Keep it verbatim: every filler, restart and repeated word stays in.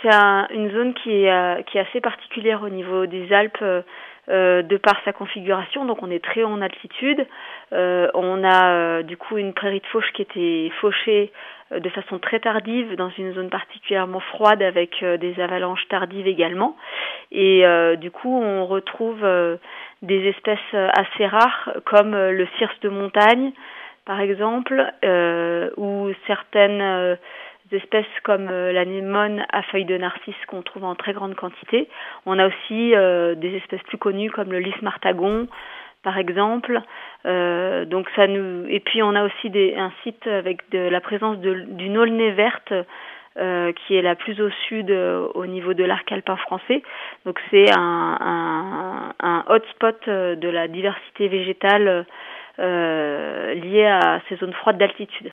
c'est un, une zone qui est, euh, qui est assez particulière au niveau des Alpes euh, euh, de par sa configuration. Donc on est très haut en altitude. Euh, on a euh, du coup une prairie de fauche qui était fauchée euh, de façon très tardive dans une zone particulièrement froide avec euh, des avalanches tardives également. Et euh, du coup on retrouve euh, des espèces assez rares comme euh, le cirse de montagne par exemple, euh, ou certaines euh, espèces comme euh, l'anémone à feuilles de narcisse qu'on trouve en très grande quantité. On a aussi euh, des espèces plus connues comme le lys martagon, par exemple. Euh, donc ça nous et puis on a aussi des, un site avec de la présence de, d'une aulnée verte euh, qui est la plus au sud euh, au niveau de l'arc alpin français. Donc c'est un, un, un hotspot de la diversité végétale euh, liée à ces zones froides d'altitude.